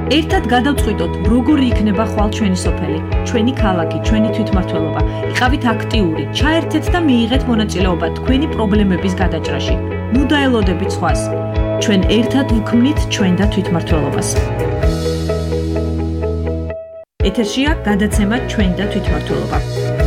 ერთად გადავწყვიტოთ, როგორი იქნება ხვალ ჩვენი სოფელი, ჩვენი ქალაქი, ჩვენი თვითმმართველობა. იყავით აქტიური, ჩაერთეთ და მიიღეთ მონაწილეობა თქვენი პრობლემების გადაჭრაში. ნუ დაელოდებით სხვას. ჩვენ ერთად ვქმნით ჩვენ და თვითმმართველობას. ეთერშია გადაცემა ჩვენ და თვითმმართველობა.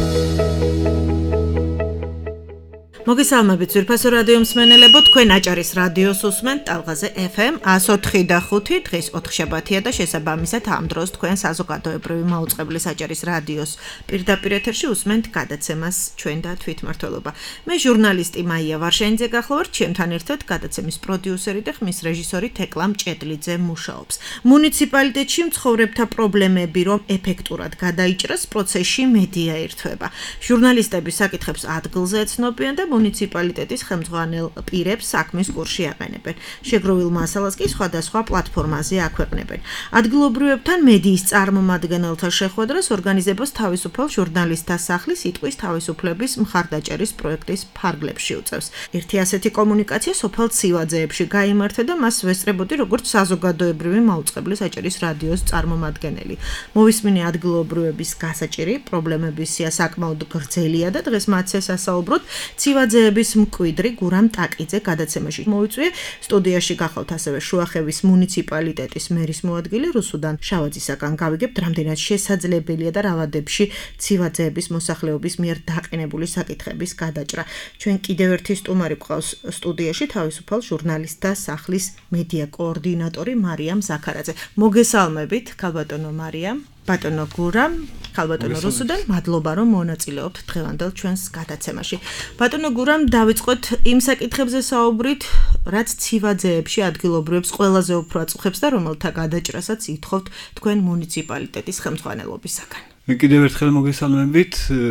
მოგესალმებით ძვირფასო რადიო მსმენელებო, თქვენ აჭარის რადიოს უსმენთ ტალღაზე FM 104 და 5 დღეს 4 შაბათია და შესაბამისად ამ დროს თქვენ საზოგადოებრივი მაუწყებლის აჭარის რადიოს პირდაპირ ეთერში უსმენთ გადაცემას ჩვენ და თვითმმართველობა. მე ჟურნალისტი მაია ვარშენიძე გახლავართ, ჩემთან ერთად გადაცემის პროდიუსერი და ხმის რეჟისორი თეკლა მჭედლიძე მუშაობს. მუნიციპალიტეტში მცხოვრებთა პრობლემები რომ ეფექტურად გადაიჭრას, პროცესში მედია ერთვება. ჟურნალისტები საკითხებს ადგილზე ეცნობიან და მუნიციპალიტეტის ხელმძღვანელ პირებს საქმის კურსში აყენებენ. შეგროვილ მასალას კი სხვადასხვა პლატფორმაზე აქვეყნებენ. ადგილობრივებთან მედიის წარმომადგენელთა შეხვედრას ორგანიზებას თავისუფალ ჟურნალისტთა სახლი სიტყვის თავისუფლების მხარდაჭერის პროექტის ფარგლებში უწევს. ერთი ასეთი კომუნიკაცია სოფელ ცივაძეებში გაიმართა და მას ვესწრებოდი როგორც საზოგადოებრივი მაუწყებლის აჭარის რადიოს წარმომადგენელი. მოვისმინე ადგილობრივების გასაჭირი პრობლემების სია საკმაოდ გრძელია და დღეს მათზე სასაუბროთ ცივაძეების მკვიდრი გურამ ტაკიძე გადაცემაში მოვიწვიე. სტუდიაში გახლავთ ასევე შუახევის მუნიციპალიტეტის მერის მოადგილე რუსუდან შავაძისაგან გავიგებთ, რამდენად შესაძლებელია და რა ვადებში ცივაძეების მოსახლეობის მიერ დაყენებული საკითხების გადაჭრა. ჩვენ კიდევ ერთი სტუმარი გვყავს სტუდიაში, თავისუფალ ჟურნალისტთა სახლის მედია კოორდინატორი მარიამ ზაქარაძე. მოგესალმებით, ქალბატონო მარიამ. ბატონო გურამ, ქალბატონო რუსუდან, მადლობა რომ მონაწილეობთ დღევანდელ ჩვენს გადაცემაში. ბატონო გურამ, დავიწყოთ იმ საკითხებზე საუბრით, რაც ცივაძეებში ადგილობრივებს ყველაზე უფრო აწუხებს და რომელთა გადაჭრასაც ითხოვთ თქვენ მუნიციპალიტეტის ხელმძღვანელობისაგან. კიდევ ერთხელ მოგესალმებით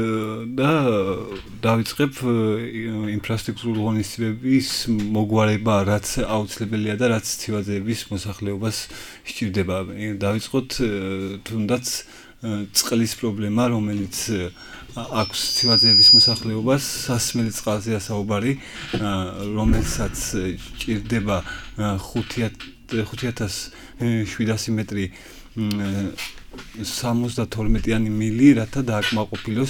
და დავიწყებ ინფრასტრუქტურული ღონისძიებების მოგვარება, რაც აუცილებელია და რაც ცივაძეების მოსახლეობას სჭირდება. დავიწყოთ თუნდაც წყლის პრობლემა, რომელიც აქვს ცივაძეების მოსახლეობას, სასმელი წყალზეა საუბარი, რომელსაც ჭირდება 5700 მეტრი 72-იანი მილი, რათა დააკმაყოფილოს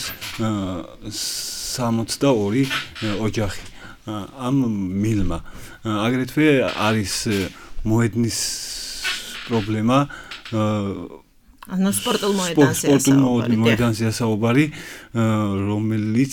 62 ოჯახი ამ მილმა. აგრეთვე არის მოედნის პრობლემა, ანუ სპორტულ მოედანზეა საუბარი, რომელიც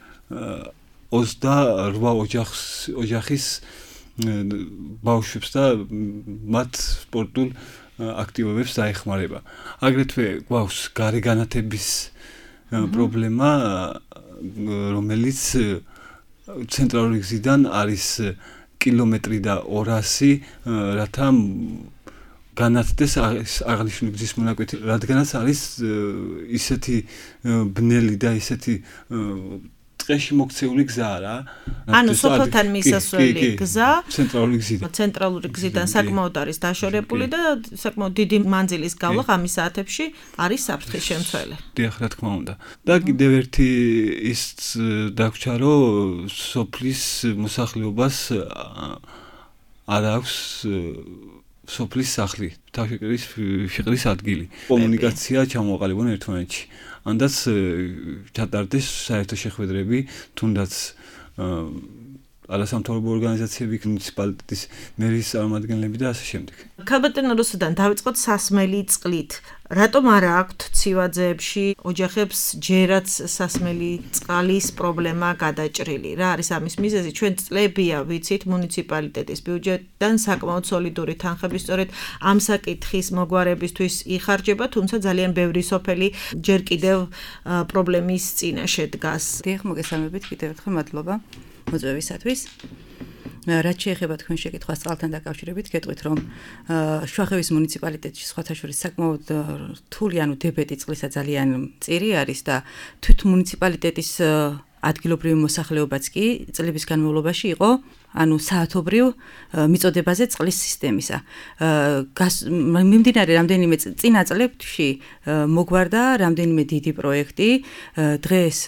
28 ოჯახის ბავშვებს და მათ სპორტულ აქტივობებს დაეხმარება. აგრეთვე გვაქვს გარეგანათების პრობლემა, რომელიც ცენტრალური გზიდან არის კილომეტრი და 200, რათა განათდეს აღნიშნული გზის მონაკვეთი, რადგანაც არის ისეთი ბნელი და ისეთი ტყეში მოქცეული გზა რა. ანუ სოფელთან მისასვლელი გზა ცენტრალური გზიდან საკმაოდ არის დაშორებული და საკმაოდ დიდი მანძილის გავლა ღამის საათებში არის საფრთხის შემცველი. დიახ, რა თქმა უნდა. და კიდევ ერთი ის დაგვრჩა, რომ სოფლის მოსახლეობას არ აქვს სოფლის სახლი, ფიყრის ადგილი. კომუნიკაცია ჩამოაყალიბონ ერთმანეთში. ანდაც ჩატარდეს საერთო შეხვედრები, თუნდაც არასამთავრობო ორგანიზაციები, მუნიციპალიტეტის მერის წარმომადგენლები და ასე შემდეგ. ქალბატონო რუსუდან, დავიწყოთ სასმელი წყლით. რატომ არ აქვთ ცივაძეებში ოჯახებს ჯერაც სასმელი წყლის პრობლემა გადაჭრილი? რა არის ამის მიზეზი? ჩვენ წლებია ვიცით მუნიციპალიტეტის ბიუჯეტიდან საკმაოდ სოლიდური თანხები სწორედ ამ საკითხის მოგვარებისთვის იხარჯება, თუმცა ძალიან ბევრი სოფელი ჯერ კიდევ პრობლემის წინაშე დგას. დიახ, მოგესალმებით, კიდევ ერთხელ მადლობა მოწვევისათვის. რაც შეეხება თქვენ შეკითხვას წყალთან დაკავშირებით, გეტყვით, რომ შუახევის მუნიციპალიტეტში სხვათა შორის საკმაოდ რთული, ანუ დებეტი წყლისა ძალიან მწირი არის და თვით მუნიციპალიტეტის ადგილობრივი მოსახლეობაც კი წლების განმავლობაში იყო, ანუ საათობრივ მიწოდებაზე წყლის სისტემისა. მიმდინარე რამდენიმე წინა წლებში მოგვარდა რამდენიმე დიდი პროექტი, დღეს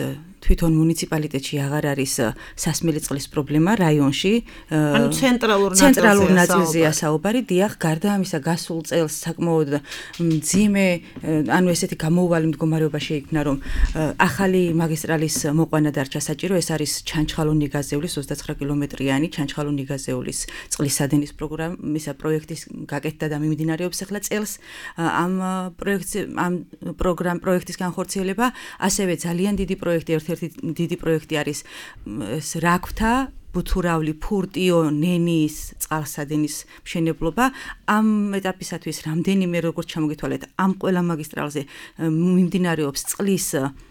თვითონ მუნიციპალიტეტში აღარ არის სასმელი წყლის პრობლემა რაიონში. ანუ ცენტრალურ ნაწილზეა საუბარი. დიახ, გარდა ამისა, გასულ წელს საკმაოდ მძიმე, ანუ ესეთი გამოუვალი მდგომარეობა შეიქმნა, რომ ახალი მაგისტრალის მოყვანა დარჩა საჭირო. ეს არის ჩანჩხალო-ნიგაზეულის 29 კილომეტრიანი ჩანჩხალო-ნიგაზეულის წყლის სადენის პროექტის გაკეთდა და მიმდინარეობს ახლა წელს ამ პროექტის განხორციელება. ასევე ძალიან დიდი პროექტი, ერთ-ერთი დიდი პროექტი არის ეს რაქვთა ბუთურავლი ფურტიო ნენის წყალსადენის მშენებლობა. ამ ეტაპისათვის რამდენიმე როგორც ჩამოგითვალეთ, ამ ყველა მაგისტრალზე მიმდინარეობს წყლის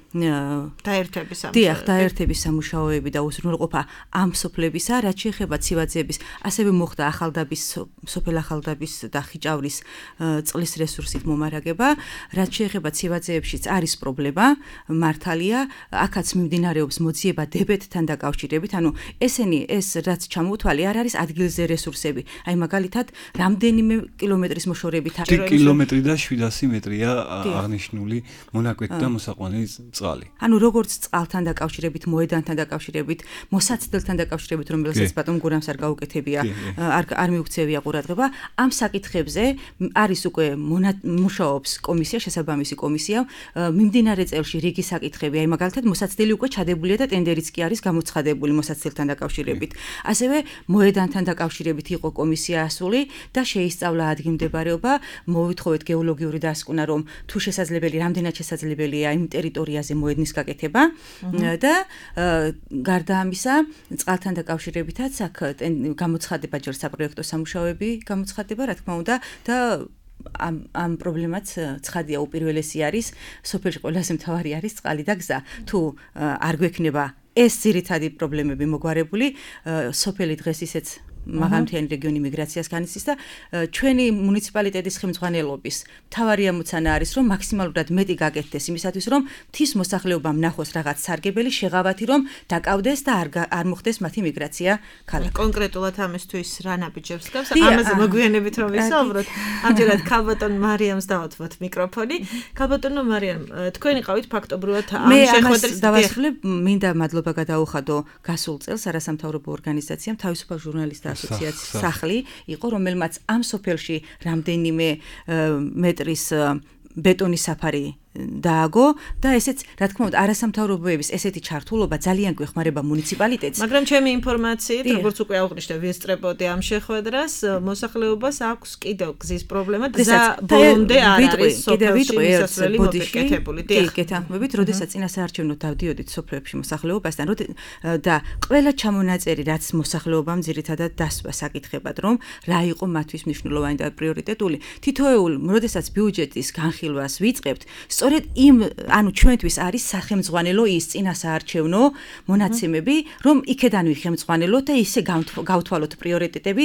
დაერთების სამუშაოები და უზრუნველყოფა ამ სოფლებისა, რაც შეეხება ცივაძეების, ასევე მოხდა სოფელ ახალდაბის და ხიჭავრის წყლის რესურსით მომარაგება, რაც შეეხება ცივაძეებშიც არის პრობლემა, მართალია, აქაც მიმდინარეობს მოძიება დებეთთან დაკავშირებით, ანუ ეს რაც ჩამოვთვალე არ არის ადგილზე რესურსები, აი მაგალითად, რამდენიმე კილომეტრის მოშორებით 1 კილომეტრი და 700 მეტრია აღნიშნული მონაკვეთი და მოსაყვანილი წყალი. ანუ როგორც წყალთან დაკავშირებით, მოედანთან დაკავშირებით, მოსაცდელთან დაკავშირებით, რომელსაც ბატონ გურამს არ გაუკეთებია, არ მიუქცევია ყურადღება, ამ საკითხებზე არის უკვე მუშაობს კომისია, შესაბამისი კომისია, მიმდინარე წელში რიგი საკითხები, აი მაგალითად მოსაცდელი უკვე ჩადებულია და ტენდერიც კი არის გამოცხადებული მოსაცდელთან დაკავშირებით. ასევე მოედანთან დაკავშირებით იყო კომისია ასული და შეისწავლა ადგილმდებარეობა, მოვითხოვეთ გეოლოგიური დასკვნა, რომ თუ შესაძლებელი, რამდენად შესაძლებელია იმ ტერიტორიაზე მოედნის გაკეთება და გარდა ამისა წყალთან დაკავშირებითაც აქ გამოცხადება ჯერ საპროექტო სამუშაოები გამოცხადება, რა თქმა უნდა და ამ პრობლემაც ცხადია უპირველესი არის, სოფელში ყველაზე მთავარი არის წყალი და გზა. თუ არ გვექნება ეს ძირითადი პრობლემები მოგვარებული, სოფელი დღეს ისეც მაღალმთიანი რეგიონი მიგრაციას განიცდის და ჩვენი მუნიციპალიტეტის ხელმძღვანელობის მთავარი ამოცანა არის, რომ მაქსიმალურად მეტი გაკეთდეს იმისათვის, რომ მთის მოსახლეობამ ნახოს რაღაც სარგებელი, შეღავათი რომ დაკავდეს და არ მოხდეს მათი მიგრაცია ქალაქ. კონკრეტულად ამისთვის რა ნაბიჯებს გავს? ამაზე მოგვიანებით რომ ვისაუბროთ. ამჯერად ქალბატონ მარიამს დავუთმოთ მიკროფონი. ქალბატონო მარიამ, თქვენი ყავით ფაქტობრივად ამ შეხვედრის დავასრულებ, მინდა მადლობა გადაუხადო გასულ წელს არასამთავრობო ორგანიზაციამ თავისუფალ ჟურნალისტთა ასოციაციის სახლი იყო, რომელმაც ამ სოფელში რამდენიმე მეტრის ბეტონის საფარი დააგო და ესეც რა თქმა უნდა არასამთავრობოების ესეთი ჩართულობა ძალიან გვეხმარება მუნიციპალიტეტს. მაგრამ ჩემი ინფორმაციით, როგორც უკვე აღვნიშნე, ვესწრებოდი ამ შეხვედრას, მოსახლეობას აქვს კიდევ გზის პრობლემა და ბოლომდე არ არის სოფელში მისასვლელი მოკეთებული. კი, გეთანხმებით, როდესაც წინასაარჩევნო დავდიოდით სოფლებში მოსახლეობასთან და ყველა ჩამონაწერი, რაც მოსახლეობამ ძირითადად დასვა საკითხებად, რომ რა იყო მათთვის მნიშვნელოვანი და პრიორიტეტული, თითოეულ, როდესაც ბიუჯეტის განხილვას ვიწყებთ, სწორედ ანუ ჩვენთვის არის სახელმძღვანელო ის წინასაარჩევნო მონაცემები, რომ იქედან ვიხემძღვანელოთ და ისე გავთვალოთ პრიორიტეტები,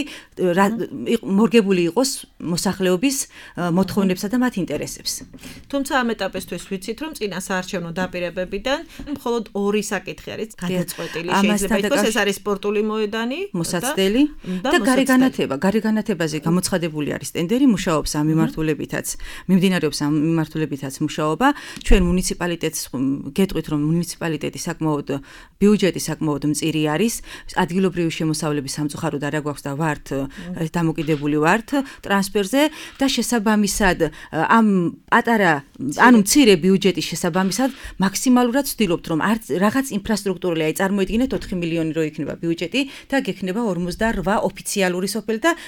მორგებული იყოს მოსახლეობის მოთხოვნებსა და მათ ინტერესებს. თუმცა ამ ეტაპისთვის ვიცით, რომ წინასაარჩევნო დაპირებებიდან მხოლოდ ორი საკითხი არის გადაწყვეტილი. შეიძლება ითქვას, ეს არის სპორტული მოედანი, მოსაცდელი და გარეგანათებაზე გამოცხადებული არის ტენდერი, მუშაობს ამ მიმართულებითაც, მიმდინარეობს ამ მიმართულებითაც მუშაობა. ჩვენ მუნიციპალიტეტს გეტყვით, რომ მუნიციპალიტეტი საკმაოდ ბიუჯეტი საკმაოდ მწირი არის, ადგილობრივი შემოსავლების სამწუხაროდ არ გვაქვს და ვართ დამოკიდებული ვართ ტრანსფერზე და შესაბამისად ამ პატარა ანუ მცირე ბიუჯეტის შესაბამისად მაქსიმალურად ვცდილობთ, რომ რაღაც ინფრასტრუქტურული, აი წარმოიდგინეთ 4 მილიონი რო იქნება ბიუჯეტი და გექნება 48 ოფიციალური სოფელი და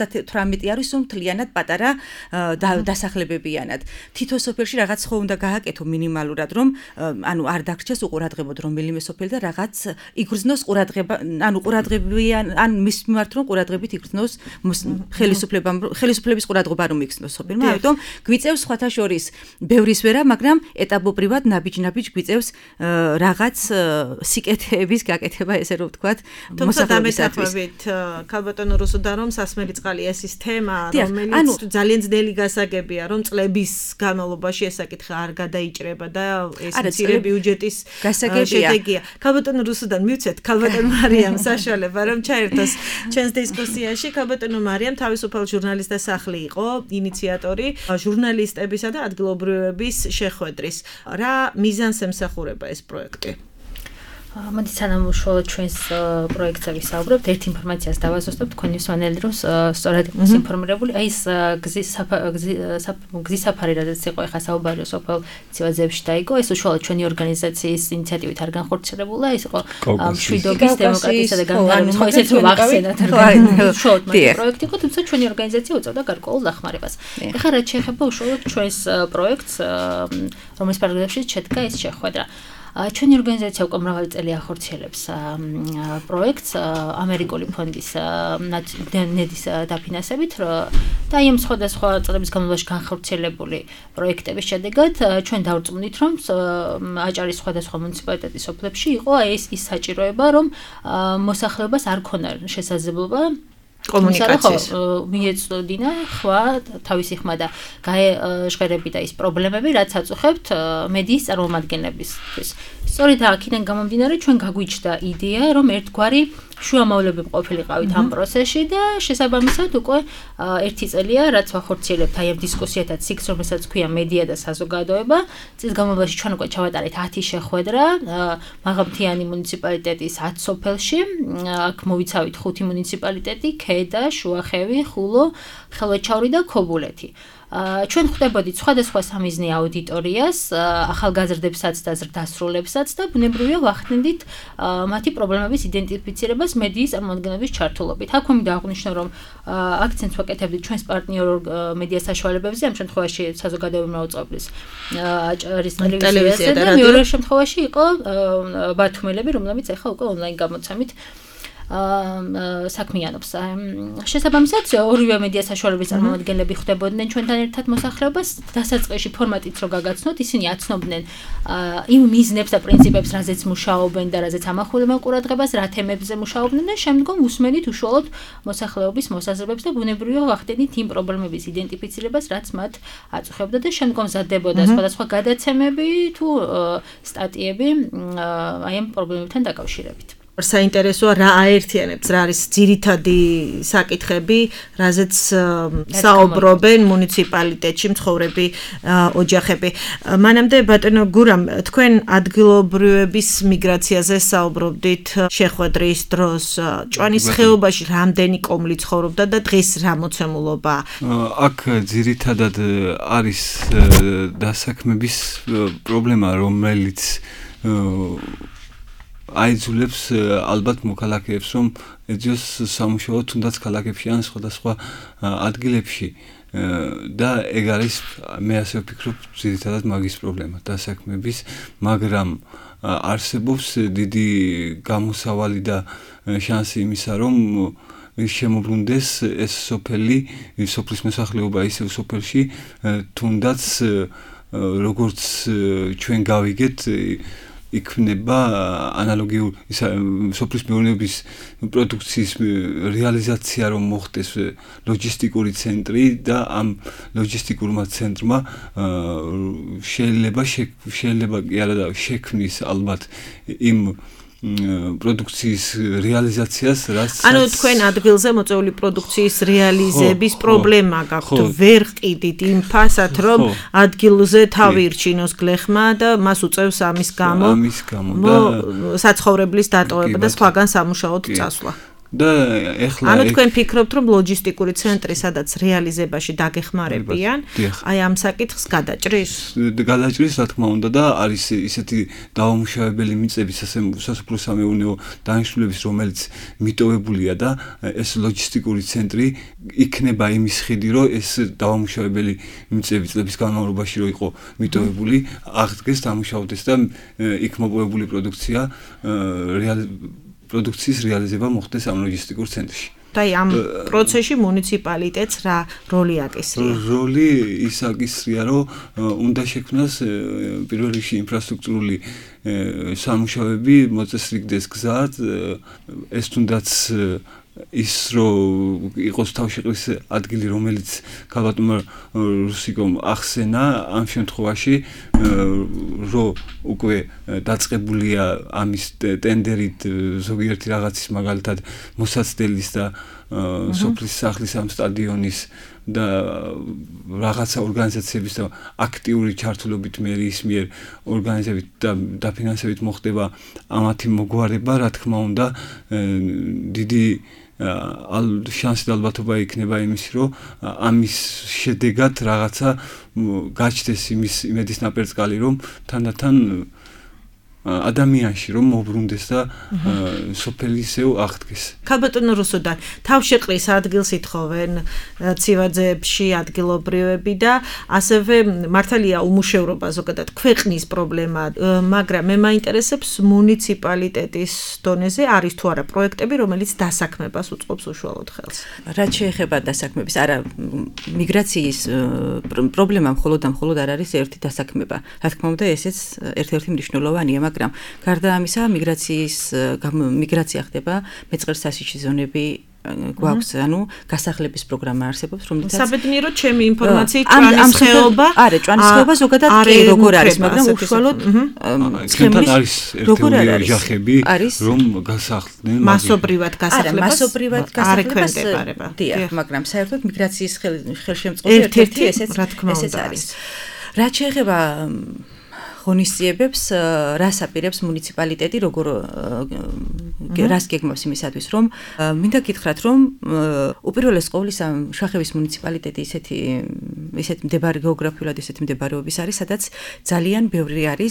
78 არის მთლიანად პატარა დასახლებებიანად. თითო სოფელში რაღაც ხო უნდა გააკეთო მინიმალურად, რომ ანუ არ დაგრჩეს უყურადღებოდ რომელიმე სოფელი და რაღაც იგრძნოს ყურადღება, ანუ ყურადღებიან, ან მის მიმართ რომ ყურადღებით იგრძნოს ხელისუფლების ყურადღება რომ იგრძნოს სოფელმა, ამიტომ გვიწევს სხვათა შორის ბევრის ვერა, მაგრამ ეტაპობრივად ნაბიჯ-ნაბიჯ გვიწევს რაღაც სიკეთეების გაკეთება, ესე რომ ვთქვათ, მოსახლეობისათვის. ქალბატონო რუსუდან რომ სასმელი წყალი ეს ის თემა, რომელიც ძალიან ძნელი გასაგებია, რომ წლების განმავლობაში ეს საკითხი არ გადაიჭრება და ეს მცირე ბიუჯეტის შედეგია. ქალბატონო რუსუდან მივცეთ ქალბატონ მარიამ საშუალება რომ ჩაერთოს ჩვენს დისკუსიაში. ქალბატონო მარიამ თავისუფალ ჟურნალისტთა სახლი იყო ინიციატორი ჟურნალისტებისა და ადგილობრივების შეხვედრის. რა მიზანს ემსახურება ეს პროექტი? მოდით სანამ უშუალოდ ჩვენს პროექტზე ვისაუბრებთ, ერთ ინფორმაციას დავაზუსტებთ თქვენი მსმენელი, რომ სწორად იყოს ინფორმირებული. აი ეს გზისაფარი, რადგან იყო ახლა საუბარი სოფელ ცივაძეებში დაიგო, ეს უშუალოდ ჩვენი ორგანიზაციის ინიციატივით არ განხორციელებულა, ეს იყო მშვიდობის, დემოკრატიისა და განვითარების ხო ისეთ რომ ახსენათ უშუალოდ პროექტი იყო, თუმცა ჩვენი ორგანიზაცია უწევდა გარკვეულ დახმარებას. ეხლა რაც შეეხება უშუალოდ ჩვენს პროექტს, რომლის პარალელში შედგა ეს შეხვედრა. ჩვენი ორგანიზაცია უკვე მრავალი წელი ახორციელებს პროექტს ამერიკული ფონდის ნედის დაფინანსებით და იმ სხვადასხვა წლების განმავლობაში განხორციელებული პროექტების შედეგად ჩვენ დავწმუნდით, რომ აჭარის სხვადასხვა მუნიციპალიტეტის სოფლებში იყო ის საჭიროება, რომ მოსახლეობას არ ქონა შესაძლებლობა კომუნიკაციის მიეწოდინა ხვა თავისი ხმა და გაეჟღერები და ის პრობლემები, რაც აწუხებთ მედიის წარმომადგენლებისთვის. სწორედ აქედან გამომდინარე ჩვენ გაგვიჩნდა იდეა, რომ ერთგვარი შუამავლები ყოფილიყავით ამ პროცესში და შესაბამისად უკვე ერთი წელია, რაც ვახორციელებთ აი ამ დისკუსიათა ციკლს, რომელსაც ქვია მედია და საზოგადოება. წლის განმავლობაში ჩვენ უკვე ჩავატარეთ 10 შეხვედრა მაღალმთიანი მუნიციპალიტეტის 10 სოფელში. აქ მოვიცავით 5 მუნიციპალიტეტი: ქედა, შუახევი, ხულო, ხელვაჩაური და ქობულეთი. ჩვენ ხვდებოდით სხვადასხვა სამიზნე აუდიტორიას, ახალგაზრდებსაც და ზრდასრულებსაც და ბუნებრივია ვახდენდით მათი პრობლემების იდენტიფიცირებას მედიის წარმომადგენლების ჩართულობით. აქვე მინდა აღვნიშნო, რომ აქცენტს ვაკეთებდით ჩვენს პარტნიორ მედია საშუალებებზე, ამ შემთხვევაში საზოგადოებრივი მოუწყებლის აჭარის ტელევიზიაზე და მეორე შემთხვევაში იყო ბათუმელები, რომლებიც ახლა უკვე ონლაინ გამოცემით საქმიანობს. შესაბამისად, ორივე მედია საშუალების წარმომადგენლები ხვდებოდნენ ჩვენთან ერთად მოსახლეობას, დასაწყისში ფორმატით რო გაგაცნოთ, ისინი აცნობდნენ იმ მიზნებს და პრინციპებს, რაზეც მუშაობენ და რაზეც ამახვილებენ ყურადღებას, რა თემებზე მუშაობდნენ და შემდგომ უსმენით უშუალოდ მოსახლეობის მოსაზრებებს და ბუნებრივია ვახდენით იმ პრობლემების იდენტიფიცირებას, რაც მათ აწუხებდა და შემდგომ მზადდებოდა სხვადასხვა გადაცემები თუ სტატიები აი ამ პრობლემებთან დაკავშირებით. საინტერესოა რა აერთიანებს, რა არის ძირითადი საკითხები, რაზეც საუბრობენ მუნიციპალიტეტში მცხოვრები ოჯახები. მანამდე ბატონო გურამ, თქვენ ადგილობრივების მიგრაციაზე საუბრობდით შეხვედრის დროს. ჭვანის ხეობაში რამდენი კომლი ცხოვრობდა და დღეს რა მოცემულობა? აქ ძირითადად არის დასაქმების პრობლემა, რომელიც აიძულებს ალბათ მოქალაქეებს, რომ ეძიოს სამუშაო თუნდაც ქალაქებში ან სხვადასხვა ადგილებში და ეგ არის, მე ასე ვფიქრობ, ძირითადად მაგის პრობლემა დასაქმების, მაგრამ არსებობს დიდი გამოსავალი და შანსი იმისა, რომ შემოbrunდეს ეს სოფელი, სოფლის მოსახლეობა ისევ სოფელში, თუნდაც როგორც ჩვენ გავიგეთ, იქნება ანალოგიურ სოფლის მეურნეობის პროდუქციის რეალიზაცია რომ მოხდეს ლოჯისტიკური ცენტრი და ამ ლოჯისტიკურმა ცენტრმა შეიძლება კი არა და შექმნის ალბათ იმ პროდუქციის რეალიზაციას, რაც ანუ თქვენ ადგილზე მოწეული პროდუქციის რეალიზების პრობლემა გაქვთ, ვერ ყიდით იმ ფასად, რომ ადგილზე თავი ირჩინოს გლეხმა და მას უწევს ამის გამო საცხოვრებლის დატოვება და სხვაგან სამუშაოდ წასვლა. და ეხლა ანუ თქვენ ფიქრობთ, რომ ლოჯისტიკური ცენტრი, სადაც რეალიზებაში დაგეხმარებიან, აი ამ საკითხს გადაჭრის? გადაჭრის, რა თქმა უნდა, და არის ისეთი დავამუშავებელი მიწები სასოფლო სამეურნეო დანიშნულების, რომელიც მიტოვებულია და ეს ლოჯისტიკური ცენტრი იქნება იმის ხიდი, რომ ეს დავამუშავებელი მიწები წლების განმავლობაში რო იყო მიტოვებული, აღდგეს, დამუშავდეს და იქ მოპოვებული პროდუქციის რეალიზება მოხდეს ამ ლოჯისტიკურ ცენტრში. და ამ პროცესში მუნიციპალიტეტს რა როლი აკისრია? როლი ის აკისრია, რომ უნდა შექმნას პირველ რიგში ინფრასტრუქტურული სამუშაოები, მოწესრიგდეს გზა, ეს თუნდაც ის რომ იყოს თავშეყრის ადგილი, რომელიც ქალბატონმა რუსიკომ ახსენა, ამ შემთხვევაში რომ უკვე დაწყებულია ამის ტენდერით ზოგიერთი რაღაცის, მაგალითად მოსაცდელის და სოფლის სახლის ამ სტადიონის და რაღაცა ორგანიზაციების და აქტიური ჩართულობით მერის მიერ ორგანიზებით და დაფინანსებით მოხდება ამათი მოგვარება, რა თქმა უნდა, დიდი შანსი და ალბათობა იქნება იმისი, რომ ამის შედეგად რაღაცა გაჩნდეს იმის იმედის ნაპერწკალი, რომ თანდათან ადამიანში რომ მოbrunდეს და სოფელი ისევ აღდგეს. ქალბატონო რუსუდან, თავშეყრის ადგილს ითხოვენ ცივაძეებში ადგილობრივები და ასევე მართალია უმუშევრობა ზოგადად ქვეყნის პრობლემა, მაგრამ მე მაინტერესებს მუნიციპალიტეტის დონეზე არის თუ არა პროექტები, რომელიც დასაქმებას უწყობს უშუალოდ ხელს. რაც შეეხება დასაქმების, არა მიგრაციის პრობლემა მხოლოდ არ არის ერთი დასაქმება. რა თქმა უნდა, ესეც ერთ-ერთი მნიშვნელოვანია, მაგრამ გარდა ამისა, მიგრაცია ხდება მეწყერსასიჩი ზონები გვაქვს, ანუ გასახლების პროგრამა არსებობს, რომლითაც საბედნიეროდ ჩემი ინფორმაციით ჭვანის ხეობა არა, ჭვანის ხეობა ზოგადად კი როგორ არის, მაგრამ უშუალოდ სქემის არის ერთეული ოჯახები, რომ გასახლდნენ მასობრივად გასახლებას არ ექვემდებარება. დიახ, მაგრამ საერთოდ მიგრაციის ხელშემწყობი ერთ-ერთი ესეც არის. რაც შეეხება ღონისძიებებს, რას აპირებს მუნიციპალიტეტი, რას გეგმავს იმისათვის, რომ მინდა გითხრათ, რომ უპირველეს ყოვლისა შახევის მუნიციპალიტეტი ისეთი გეოგრაფიულად ისეთი მდებარეობის არის, სადაც ძალიან ბევრი არის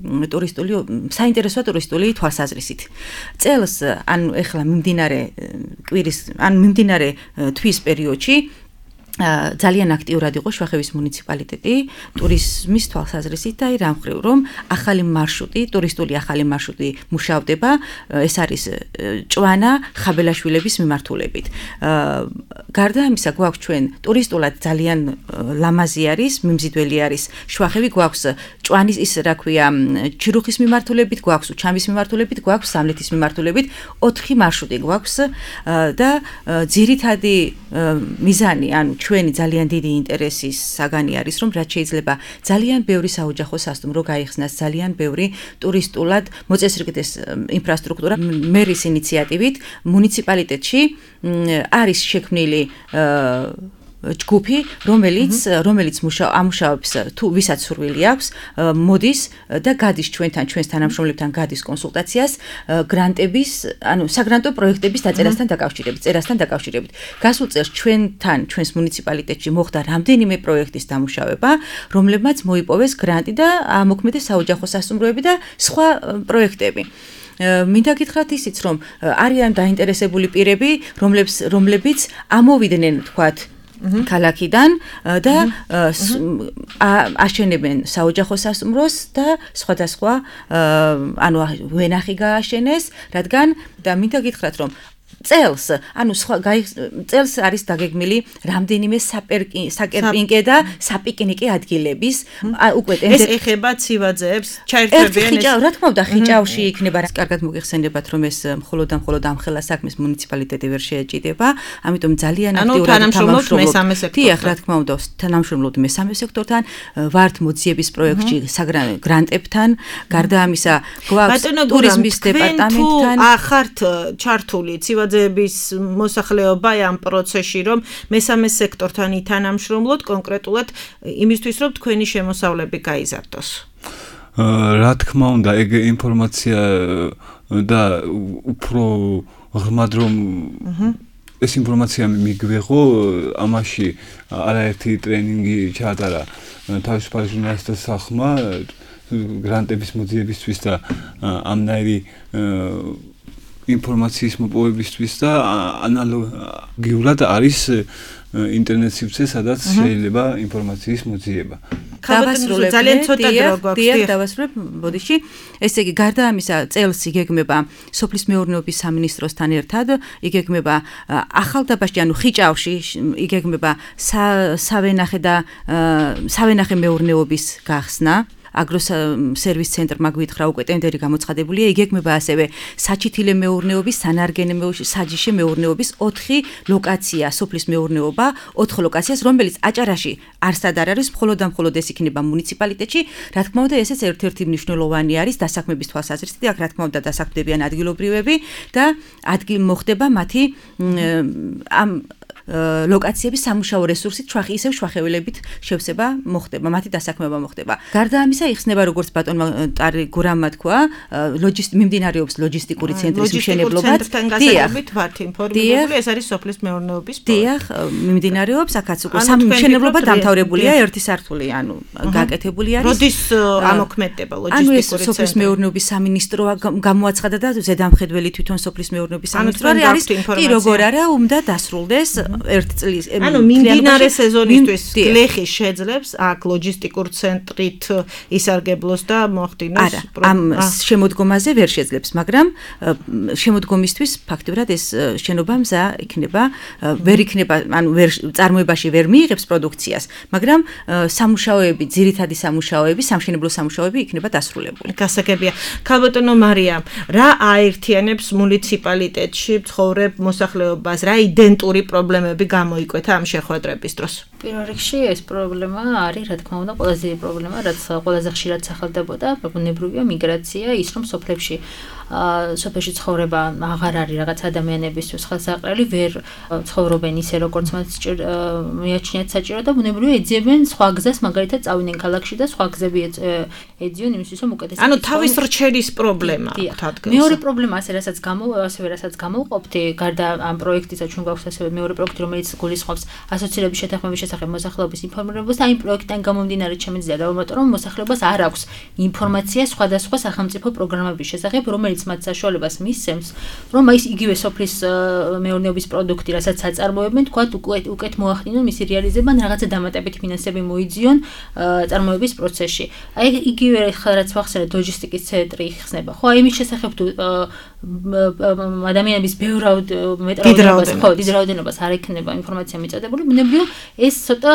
საინტერესო ტურისტული თვალსაზრისით. წელს, ან ეხლა მიმდინარე თვის პერიოდში ძალიან აქტიურად იყო შვახევის მუნიციპალიტეტი ტურიზმის თვალსაზრისით და რა მხრივ რომ ტურისტული ახალი მარშრუტი მუშავდება, ეს არის ჭვანა ხაბელაშვილების მიმართულებით. გარდა ამისა გვაქვს ჩვენ ტურისტულად ძალიან ლამაზი არის, მიმზიდველი არის შვახევი, გვაქვს ჭვანის ჩირუხის მიმართულებით, გვაქვს უჩამის მიმართულებით, გვაქვს სამლეთის მიმართულებით, 4 მარშრუტი გვაქვს და ძირითადი მიზანი, ანუ ჩვენი ძალიან დიდი ინტერესის საგანი არის, რომ რაც შეიძლება ძალიან ბევრი საოჯახო სასტუმრო გაიხსნას, ძალიან ბევრი ტურისტულად მოწესრიგდეს ინფრასტრუქტურა. მერის ინიციატივით მუნიციპალიტეტში არის შექმნილი ჯგუფი, რომელიც ამუშავებს თუ ვისაც სურვილი აქვს, მოდის და გადის ჩვენს თანამშრომლებთან გადის კონსულტაციას გრანტების, ანუ საგრანტო პროექტების დაწერასთან დაკავშირებით. გასულ წელს ჩვენს მუნიციპალიტეტში მოხდა რამდენიმე პროექტის დამუშავება, რომლებმაც მოიპოვეს გრანტი და ამოქმედეს საოჯახო სასტუმროები და სხვა პროექტები. მინდა გითხრათ ისიც, რომ არიან დაინტერესებული პირები, რომლებიც ამოვიდნენ, თქვათ, ქალაქიდან და აშენებენ საოჯახო სასტუმროს და სხვადასხვა ვენახი გააშენეს, რადგან და მინდა გითხრათ, რომ წელს არის დაგეგმილი რამდენიმე საკერპინგე და საპიკნიკე ადგილების უკვე ეს ეხება ცივაძეებს, ჩაერთვებიან ეს. რა თქმა უნდა, ხიჭავში იქნება. კარგად მოგიხსენებათ, რომ ეს მხოლოდ ამხელა საქმის მუნიციპალიტეტი ვერ შეეჭიდება, ამიტომ ძალიან აქტიურად თანამშრომლობთ მესამე სექტორთან. დიახ, რა თქმა უნდა, თანამშრომლობთ მესამე სექტორთან, ვართ მოძიების პროექტში გრანტებთან, გარდა ამისა გვაქვს ტურიზმის დეპარტამენტთან. ახართ ჩართული ცივაძეების მოსახლეობა ამ პროცესში, რომ მესამე სექტორთან ითანამშრომლოთ კონკრეტულად იმისთვის, რომ თქვენი შემოსავლები გაიზარდოს. რა თქმა უნდა, ეგ ინფორმაცია და უფრო ღრმად რომ ეს ინფორმაცია მიგვიღო, ამაში არაერთი ტრენინგი ჩაატარა თავისუფალი ჟურნალისტთა სახლმა გრანტების მოძიებისთვის და ამნაირი ინფორმაციის მოპოვებისთვის და ანალოგიურად არის ინტერნეტ სივრცე, სადაც შეიძლება ინფორმაციის მოძიება. ძალიან ცოტა დრო გვაქვს. დავასრულებ, ბოდიში. ესე იგი, გარდა ამისა, წელს იგეგმება სოფლის მეურნეობის სამინისტროსთან ერთად, იგეგმება ახალდაბაში, ანუ ხიჭავში იგეგმება სავენახე მეურნეობის გახსნა. აგროსერვის ცენტრმა გვითხრა უკვე ტენდერი გამოცხადებულია, იგეგმება ასევე საჩითილე მეურნეობის, სანარგენე საჯიში მეურნეობის 4 ლოკაცია, სოფლის მეურნეობა 4 ლოკაციას, რომელიც აჭარაში არსად არ არის, მხოლოდ ეს იქნება მუნიციპალიტეტში. რა თქმა უნდა, ესეც ერთ-ერთი მნიშვნელოვანი არის დასაქმების თვალსაზრისით, აქ რა თქმა უნდა დასაქმდებიან ადგილობრივები და მოხდება მათი ლოკაციების სამუშაო რესურსით ისევ შვახეველებით შევსება მოხდება, მათი დასაქმება მოხდება. გარდა ამისა, იხსნება როგორც ბატონმა გურამმა თქვა, მიმდინარეობს ლოჯისტიკური ცენტრის მშენებლობა. დიახ, ვართ ინფორმირებული, ეს არის სოფლის მეურნეობის პროექტი. დიახ, მიმდინარეობს, აქაც უკვე მშენებლობა დამთავრებულია, ერთი სართული, გაკეთებული არის. როდის ამოქმედება ლოჯისტიკური ცენტრი? სოფლის მეურნეობის სამინისტრო გამოაცხადა და ზედამხედველი თვითონ სოფლის მეურნეობის სამინისტრო არის. კი, როგორ არა, უნდა დასრულდეს ერთ წლის. მიმდინარე სეზონისთვის გლეხი შეძლებს აქ ლოჯისტიკურ ცენტრით ისარგებლოს და მოახდინოს ამ შემოდგომაზე ვერ შეძლებს, მაგრამ შემოდგომისთვის ფაქტობრივად ეს შენობა მზა იქნება, ვერ იქნება, ვერ წარმოებაში ვერ მიიღებს პროდუქციას, მაგრამ სამუშაოები, ძირითადი სამუშაოები, სამშენებლო სამუშაოები იქნება დასრულებული. გასაგებია. ქალბატონო მარიამ, რა აერთიანებს მუნიციპალიტეტში მცხოვრებ მოსახლეობას, რა იდენტური პრობლემები გამოიკვეთა ამ შეხვედრების დროს? პირველ რიგში ეს პრობლემა არის, რა თქმა უნდა, ყველაზე დიდი პრობლემა, რაც ყველაზე ხშირად სახელდებოდა, ბუნებრივია მიგრაცია, ის რომ სოფლებში სოფელში ცხოვრება აღარ არის რაღაც ადამიანებისთვის ხელსაყრელი, ვერ ცხოვრობენ ისე როგორც მათ მიაჩნიათ საჭირო და ბუნებრივია ეძიებენ სხვა გზას, მაგალითად წავიდნენ ქალაქში და სხვა გზები ეძიონ იმისთვის, რომ უკეთესად. ანუ თავის რჩევის პრობლემა თადგეს. მეორე პრობლემა რასაც გამოვყოფთ, გარდა ამ პროექტისა, ჩვენ გვაქვს ასევე მეორე პროექტი, რომელიც გულისხმობს ასოცირების შეთანხმების შესახებ მოსახლეობის ინფორმირებას და იმ პროექტიდან გამომდინარე ჩემი ძლია დავუმატო, რომ მოსახლეობას არ აქვს ინფორმაცია სხვადასხვა სახელმწიფო პროგრამების შესახებ, რომელიც მათ საშუალებას მისცემს, რომ ის იგივე სოფლის მეურნეობის პროდუქტი, რასაც აწარმოებენ, თქვათ უკეთ მოახდინონ მისი რეალიზება, რაღაცა დამატებითი ფინანსები მოიძიონ წარმოების პროცესში. აი იგივე რაც ვახსენეთ, ლოჯისტიკის ცენტრი იხსნება. ხო, იმის შესახებ თუ ადამიანების ბევრ დიდ რაოდენობას არ ექნება ინფორმაცია მიწოდებული, ბუნებრივია ეს ცოტა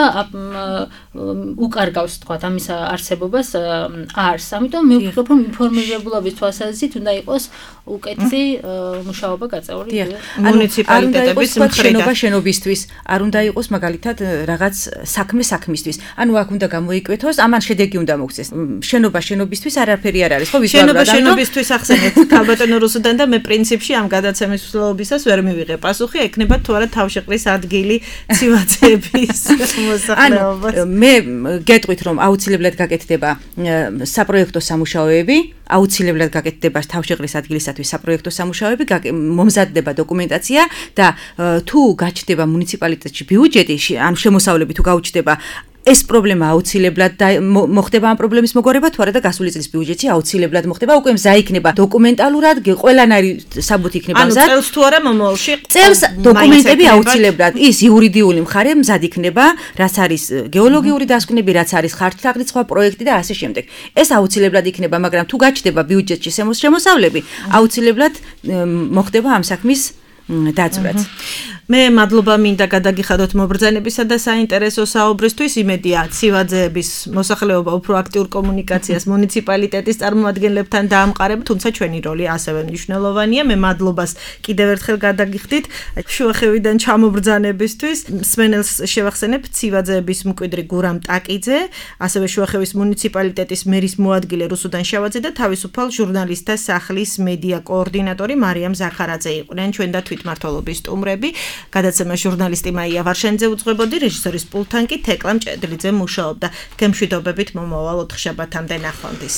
უკარგავს, თქვათ, ამის არსებობას არს. ამიტომ მე ვფიქრობ, რომ ინფორმირებულობის თვალსაზრისით უნდა იყოს უკეთესი მუშაობა გაწეული მუნიციპალიტეტების მხრიდან. შენობისთვის, არ უნდა იყოს მაგალითად რაღაც საქმისთვის. ანუ აქ უნდა გამოიკვეთოს, ამან შედეგი უნდა მოგვცეს. შენობისთვის არაფერი არ არის, ხო ვიზუალურად. შენობისთვის ახსენეთ ქალბატონო რუსუდან და მე პრინციპში ამ გადაცემის მსვლელობისას ვერ მივიღე პასუხი, ექნება თუ არა თავშეყრის ადგილი ცივაცების მოსახლეობას. მე გეტყვით, რომ აუცილებლად გაკეთდება საპროექტო სამუშაოები, აუცილებლად გაკეთდება თავშეყრის ადგილისათვის საპროექტო სამუშაოები, მომზადდება დოკუმენტაცია და თუ გაჩნდება მუნიციპალიტეტში ბიუჯეტი, ან შემოსავლები თუ გაუჩნდება, ეს პრობლემა აუცილებლად მოხდება ამ პრობლემის მოგვარება, თუ არა და გასული წლის ბიუჯეტში აუცილებლად მოხდება, უკვე მზა იქნება დოკუმენტალურად, ყველანაირი საბუთი იქნება მზად. ანუ წელს თუ არა მომავალში წელს დოკუმენტები აუცილებლად, ის იურიდიული მხარე მზად იქნება, რაც არის გეოლოგიური დასკვნები, რაც არის ხარჯთაღრიცხვა პროექტი და ასე შემდეგ. ეს აუცილებლად იქნება, მაგრამ თუ გაჩნდება ბიუჯეტში შემოსავლები, აუცილებლად მოხდება ამ საქმის დაწვრაც. მე მადლობა მინდა გადაგიხადოთ მობრძანებისა და საინტერესო საუბრისთვის. იმედია ცივაძეების მოსახლეობა უფრო აქტიურ კომუნიკაციას მუნიციპალიტეტის წარმომადგენლებთან დაამყარებ, თუმცა ჩვენი როლი ასევე მნიშვნელოვანია. მე მადლობას კიდევ ერთხელ გადაგიხდით შუახევიდან ჩამობრძანებისთვის. მსმენელს შევახსენებ ცივაძეების მკვიდრი გურამ ტაკიძე, ასევე შუახევის მუნიციპალიტეტის მერის მოადგილე რუსუდან შავაძე და თავისუფალ ჟურნალისტთა სახლის მედია კოორდინატორი მარიამ ზახარაძე იყვნენ ჩვენ და თვითმმართველობის სტუმრები. გადაცემა ჟურნალისტი მაია ვარშენძე უძღვებოდი, რეჟისორის პულტთან კი თეკლა მჭედლიძე მუშაობდა. გემშვიდობებით მომავალ ოთხშაბათამდე ნახვამდის.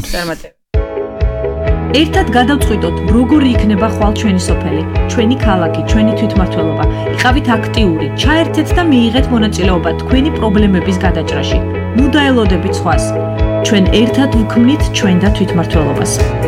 ერთად გადავწყვიტოთ, როგორი იქნება ხვალ ჩვენი სოფელი, ჩვენი ქალაქი, ჩვენი თვითმმართველობა. იყავით აქტიური, ჩაერთეთ და მიიღეთ მონაწილეობა თქვენი პრობლემების გადაჭრაში. ნუ დაელოდებით სხვას. ჩვენ ერთად ვქმნით ჩვენ და თვითმმართველობას.